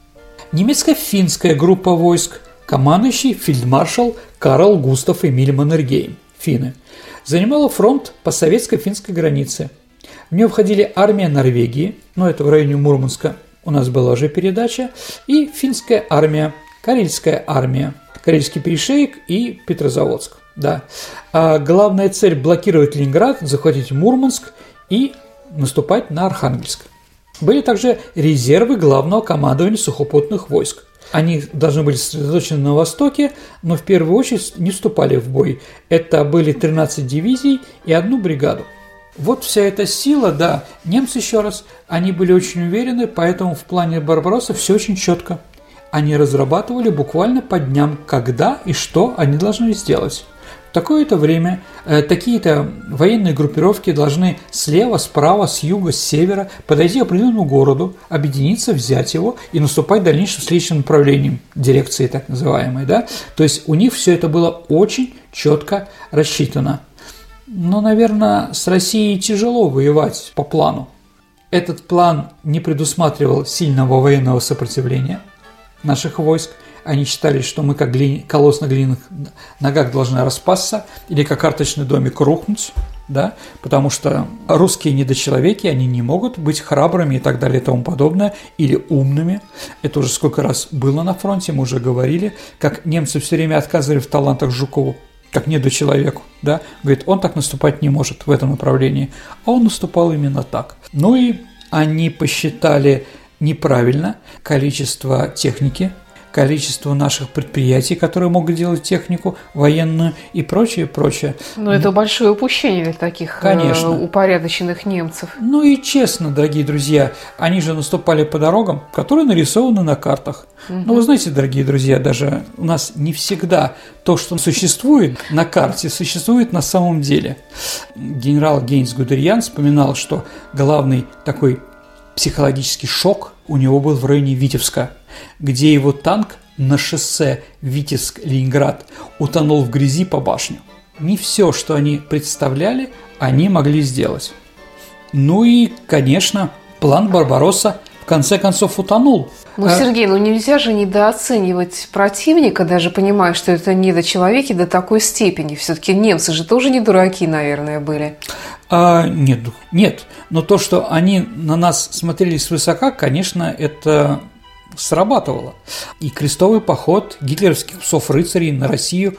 C: Немецко-финская группа войск, командующий фельдмаршал Карл Густав Эмиль Маннергейм, финны, занимала фронт по советско-финской границе. В нее входили армия Норвегии, ну это в районе Мурманска, у нас была уже передача, и финская армия, Карельская армия, Карельский перешеек и Петрозаводск. Да. А главная цель – блокировать Ленинград, захватить Мурманск и наступать на Архангельск. Были также резервы главного командования сухопутных войск. Они должны были сосредоточены на востоке, но в первую очередь не вступали в бой. Это были тринадцать дивизий и одну бригаду. Вот вся эта сила, да, немцы, еще раз, они были очень уверены, поэтому в плане Барбаросса все очень четко. Они разрабатывали буквально по дням, когда и что они должны сделать. В такое-то время э, такие-то военные группировки должны слева, справа, с юга, с севера подойти к определенному городу, объединиться, взять его и наступать дальнейшим встречным направлением, дирекции так называемой. Да? То есть у них все это было очень четко рассчитано. Но, наверное, с Россией тяжело воевать по плану. Этот план не предусматривал сильного военного сопротивления наших войск. Они считали, что мы как глини... колосс на глиняных ногах должны распасться или как карточный домик рухнуть, да? Потому что русские недочеловеки, они не могут быть храбрыми и так далее и тому подобное, или умными. Это уже сколько раз было на фронте, мы уже говорили, как немцы все время отказывали в талантах Жукову, как недочеловеку, да? Говорит, он так наступать не может в этом направлении, а он наступал именно так. Ну и они посчитали неправильно количество техники, количество наших предприятий, которые могут делать технику военную и прочее, прочее.
B: Но это большое упущение для таких
C: Конечно.
B: упорядоченных немцев.
C: Ну и честно, дорогие друзья, они же наступали по дорогам, которые нарисованы на картах. Угу. Но вы знаете, дорогие друзья, даже у нас не всегда то, что существует на карте, существует на самом деле. Генерал Гейнс Гудериан вспоминал, что главный такой психологический шок у него был в районе Витебска, где его танк на шоссе Витебск-Ленинград утонул в грязи по башню. Не все, что они представляли, они могли сделать. Ну и, конечно, план Барбаросса в конце концов утонул.
B: Ну, Сергей, ну нельзя же недооценивать противника, даже понимая, что это недочеловеки до такой степени. Все-таки немцы же тоже не дураки, наверное, были.
C: А, нет, нет. Но то, что они на нас смотрели свысока, конечно, это срабатывало. И крестовый поход гитлеровских псов-рыцарей на Россию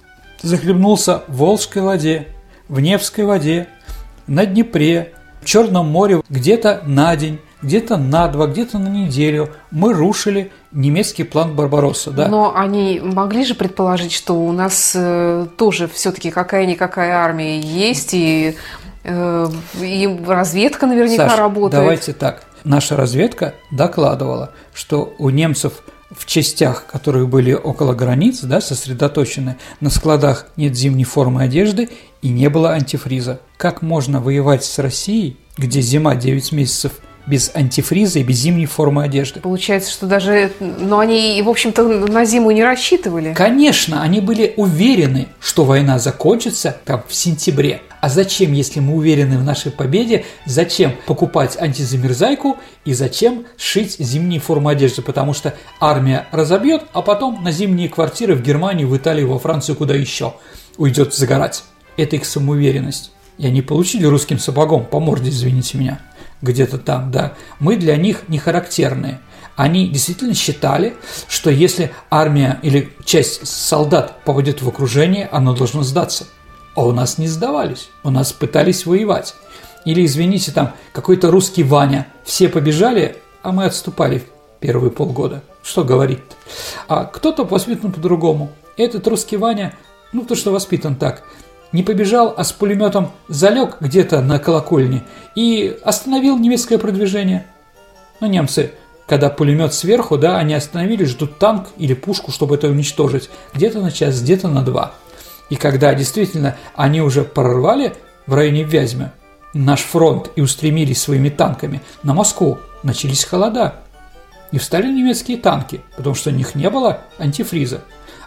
C: захлебнулся в Волжской воде, в Невской воде, на Днепре, в Черном море где-то на день, где-то на два, где-то на неделю мы рушили немецкий план Барбаросса. Да?
B: Но они могли же предположить, что у нас э, тоже все-таки какая-никакая армия есть, и, э, и разведка наверняка
C: Саш,
B: работает.
C: Давайте так. Наша разведка докладывала, что у немцев в частях, которые были около границ, да, сосредоточены, на складах нет зимней формы одежды и не было антифриза. Как можно воевать с Россией, где зима девять месяцев без антифриза и без зимней формы одежды?
B: Получается, что даже, ну, они, в общем-то, на зиму не рассчитывали.
C: Конечно, они были уверены, что война закончится там в сентябре. А зачем, если мы уверены в нашей победе, зачем покупать антизамерзайку и зачем шить зимние формы одежды? Потому что армия разобьет, а потом на зимние квартиры в Германию, в Италию, во Францию, куда еще уйдет загорать. Это их самоуверенность. И они получили русским сапогом по морде, извините меня, где-то там, да. Мы для них не характерные. Они действительно считали, что если армия или часть солдат попадет в окружение, она должна сдаться. А у нас не сдавались, у нас пытались воевать. Или, извините, там какой-то русский Ваня, все побежали, а мы отступали первые полгода. Что говорить-то? А кто-то воспитан по-другому. Этот русский Ваня, ну, то, что воспитан так, не побежал, а с пулеметом залег где-то на колокольне и остановил немецкое продвижение. Ну, немцы, когда пулемет сверху, да, они остановили, ждут танк или пушку, чтобы это уничтожить, где-то на час, где-то на два. И когда действительно они уже прорвали в районе Вязьмы наш фронт и устремились своими танками на Москву, начались холода. И встали немецкие танки, потому что у них не было антифриза.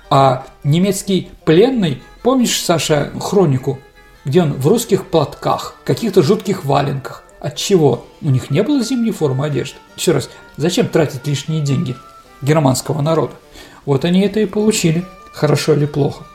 C: А немецкий пленный, помнишь, Саша, хронику, где он в русских платках, каких-то жутких валенках. От чего? У них не было зимней формы одежды. Еще раз, зачем тратить лишние деньги германского народа? Вот они это и получили, хорошо или плохо.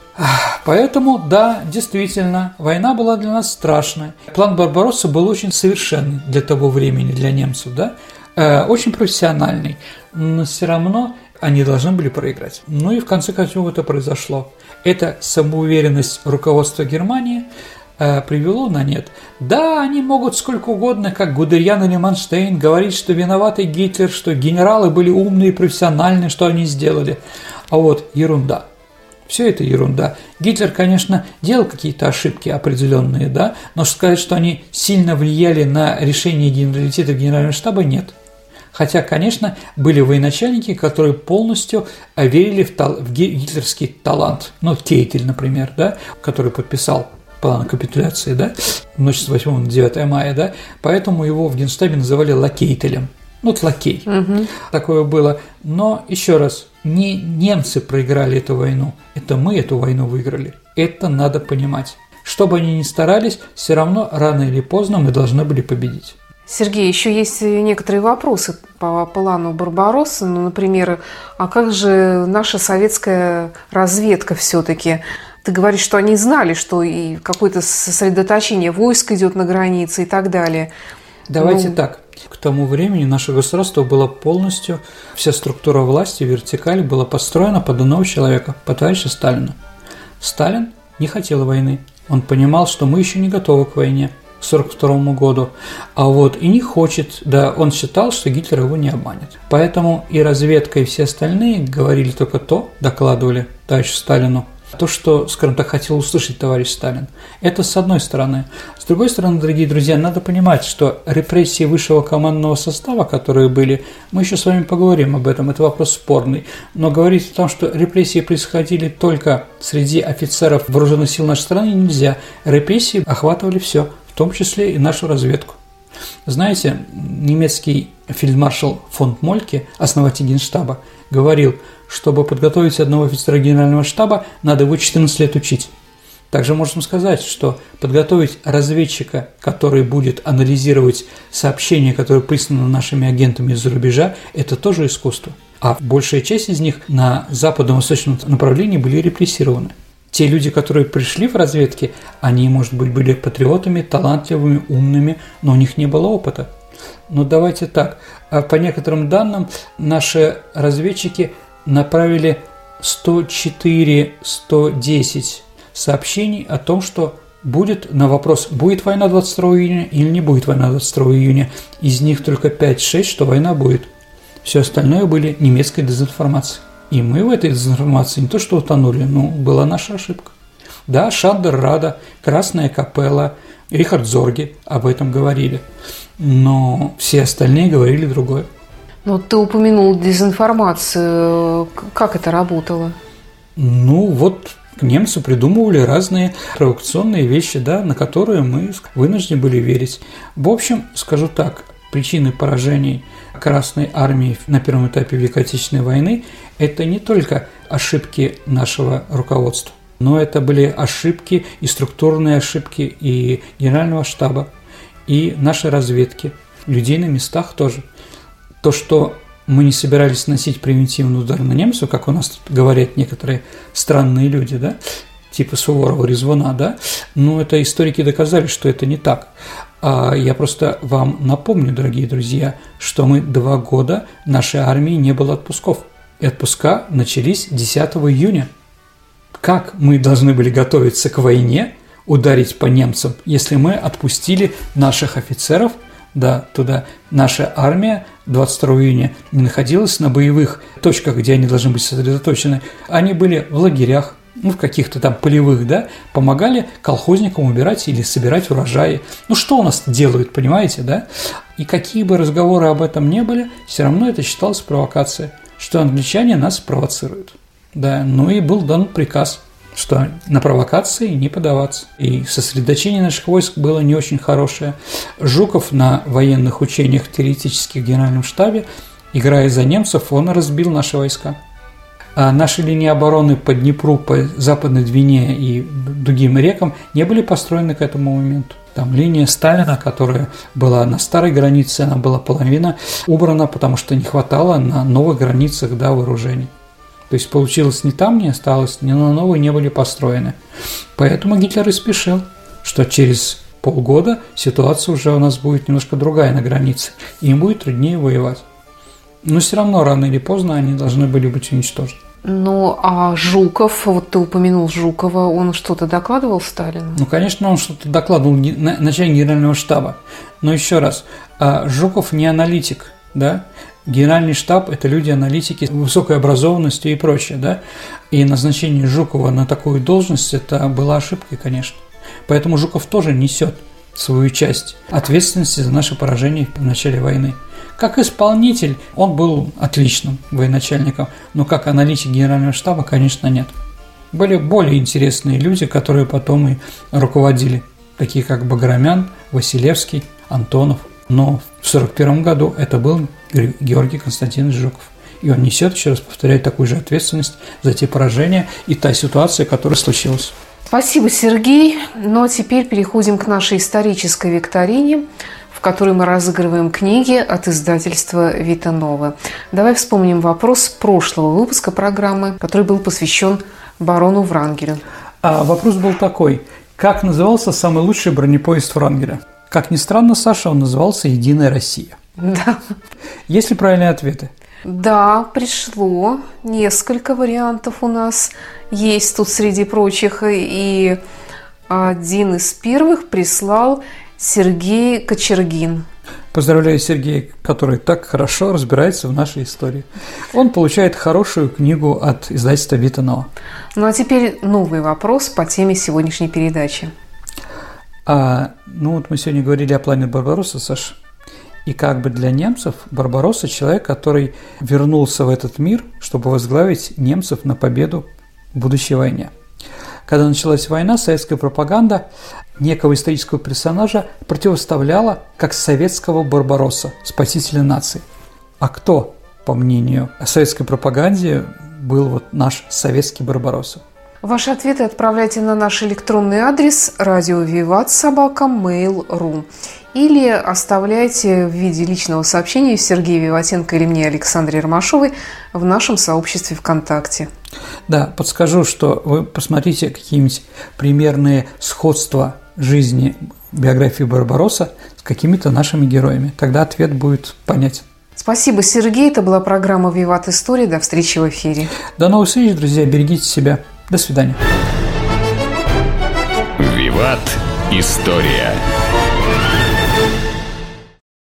C: Поэтому, да, действительно, война была для нас страшная. План Барбаросса был очень совершенный для того времени, для немцев, да, э, очень профессиональный, но все равно они должны были проиграть. Ну и в конце концов это произошло. Эта самоуверенность руководства Германии э, привело на нет. Да, они могут сколько угодно, как Гудериан или Манштейн, говорить, что виноватый Гитлер, что генералы были умные и профессиональные, что они сделали. А вот ерунда. Все это ерунда. Гитлер, конечно, делал какие-то ошибки определенные, да, но сказать, что они сильно влияли на решение генералитета Генерального штаба, нет. Хотя, конечно, были военачальники, которые полностью верили в, тал- в гитлерский талант. Ну, Кейтель, например, да, который подписал план капитуляции, да, в ночь с восьмого на девятое мая, да, поэтому его в Генштабе называли лакейтелем. Ну, вот лакей. Угу. Такое было. Но, еще раз, не немцы проиграли эту войну, это мы эту войну выиграли. Это надо понимать. Что бы они ни старались, все равно рано или поздно мы должны были победить.
B: Сергей, еще есть некоторые вопросы по плану Барбароссы. Ну, например, а как же наша советская разведка все-таки? Ты говоришь, что они знали, что и какое-то сосредоточение войск идет на границе и так далее.
C: Давайте
B: ну...
C: так. К тому времени наше государство было полностью, вся структура власти, вертикаль была построена под одного человека, по товарищу Сталину. Сталин не хотел войны. Он понимал, что мы еще не готовы к войне к сорок второму году. А вот и не хочет, да, он считал, что Гитлер его не обманет. Поэтому и разведка, и все остальные говорили только то, докладывали товарищу Сталину, то, что, скажем так, хотел услышать товарищ Сталин. Это с одной стороны. С другой стороны, дорогие друзья, надо понимать, что репрессии высшего командного состава, которые были, мы еще с вами поговорим об этом, это вопрос спорный, но говорить о том, что репрессии происходили только среди офицеров вооруженных сил нашей страны, нельзя. Репрессии охватывали все, в том числе и нашу разведку. Знаете, немецкий фельдмаршал фон Мольке, основатель Генштаба, говорил, чтобы подготовить одного офицера генерального штаба, надо его четырнадцать лет учить. Также можем сказать, что подготовить разведчика, который будет анализировать сообщения, которые присланы нашими агентами из-за рубежа, это тоже искусство. А большая часть из них на западно-восточном направлении были репрессированы. Те люди, которые пришли в разведке, они, может быть, были патриотами, талантливыми, умными, но у них не было опыта. Но давайте так, по некоторым данным, наши разведчики направили сто четыре - сто десять сообщений о том, что будет на вопрос, будет война двадцать второго июня или не будет война двадцать второго июня, из них только пять-шесть, что война будет. Все остальное были немецкой дезинформацией. И мы в этой дезинформации не то что утонули, но была наша ошибка. Да, Шандер Рада, Красная Капелла, Рихард Зорге об этом говорили, но все остальные говорили другое.
B: Но ты упомянул дезинформацию. Как это работало?
C: Ну, вот немцы придумывали разные провокационные вещи, да, на которые мы вынуждены были верить. В общем, скажу так, причины поражений Красной Армии на первом этапе Великой Отечественной войны – это не только ошибки нашего руководства, но это были ошибки и структурные ошибки и Генерального штаба, и нашей разведки, людей на местах тоже. То, что мы не собирались наносить превентивный удар на немцев, как у нас говорят некоторые странные люди, да, типа Суворова, Резвуна, да, но это историки доказали, что это не так. А я просто вам напомню, дорогие друзья, что мы два года нашей армии не было отпусков. И отпуска начались десятого июня. Как мы должны были готовиться к войне, ударить по немцам, если мы отпустили наших офицеров, да, туда. Наша армия двадцать второго июня не находилась на боевых точках, где они должны быть сосредоточены. Они были в лагерях, ну, в каких-то там полевых, да, помогали колхозникам убирать или собирать урожаи. Ну, что у нас делают, понимаете, да? И какие бы разговоры об этом не были, все равно это считалось провокацией, что англичане нас провоцируют. Да, ну и был дан приказ, что на провокации не поддаваться. И сосредоточение наших войск было не очень хорошее. Жуков на военных учениях теоретических в Генеральном штабе, играя за немцев, он разбил наши войска. А наши линии обороны по Днепру, по Западной Двине и другим рекам не были построены к этому моменту. Там линия Сталина, которая была на старой границе, она была половина убрана, потому что не хватало на новых границах, да, вооружений. То есть получилось не там не осталось, ни на новые не были построены. Поэтому Гитлер и спешил, что через полгода ситуация уже у нас будет немножко другая на границе, и им будет труднее воевать. Но все равно рано или поздно они должны были быть уничтожены.
B: Ну, а Жуков, вот ты упомянул Жукова, он что-то докладывал Сталину?
C: Ну, конечно, он что-то докладывал начальник Генерального штаба. Но еще раз, Жуков не аналитик, да? Генеральный штаб – это люди-аналитики с высокой образованностью и прочее, да? И назначение Жукова на такую должность – это была ошибкой, конечно. Поэтому Жуков тоже несет свою часть ответственности за наше поражение в начале войны. Как исполнитель он был отличным военачальником, но как аналитик Генерального штаба, конечно, нет. Были более интересные люди, которые потом и руководили, такие как Баграмян, Василевский, Антонов. Но в сорок первом году это был Георгий Константинович Жуков. И он несет, еще раз повторяю, такую же ответственность за те поражения и та ситуация, которая случилась.
B: Спасибо, Сергей. Ну а теперь переходим к нашей исторической викторине, в которой мы разыгрываем книги от издательства Вита Нова. Давай вспомним вопрос прошлого выпуска программы, который был посвящен барону Врангелю.
C: А вопрос был такой: как назывался самый лучший бронепоезд Врангеля? Как ни странно, Саша, он назывался «Единая Россия».
B: Да.
C: Есть ли правильные ответы?
B: Да, пришло. Несколько вариантов у нас есть тут среди прочих. И один из первых прислал Сергей Кочергин.
C: Поздравляю Сергея, который так хорошо разбирается в нашей истории. Он получает хорошую книгу от издательства Вита Нова.
B: Ну а теперь новый вопрос по теме сегодняшней передачи.
C: А, ну вот мы сегодня говорили о плане Барбаросса, Саша. И как бы для немцев Барбаросса – человек, который вернулся в этот мир, чтобы возглавить немцев на победу в будущей войне. Когда началась война, советская пропаганда некого исторического персонажа противоставляла как советского Барбаросса, спасителя нации. А кто, по мнению советской пропаганде, был вот наш советский Барбаросса?
B: Ваши ответы отправляйте на наш электронный адрес радио виват собака мейл точка ру или оставляйте в виде личного сообщения Сергею Виватенко или мне, Александре Ромашовой, в нашем сообществе ВКонтакте.
C: Да, подскажу, что вы посмотрите какие-нибудь примерные сходства жизни биографии Барбаросса с какими-то нашими героями. Тогда ответ будет понятен.
B: Спасибо, Сергей. Это была программа «Виват История». До встречи в эфире.
C: До новых встреч, друзья. Берегите себя. До свидания.
A: Виват. История.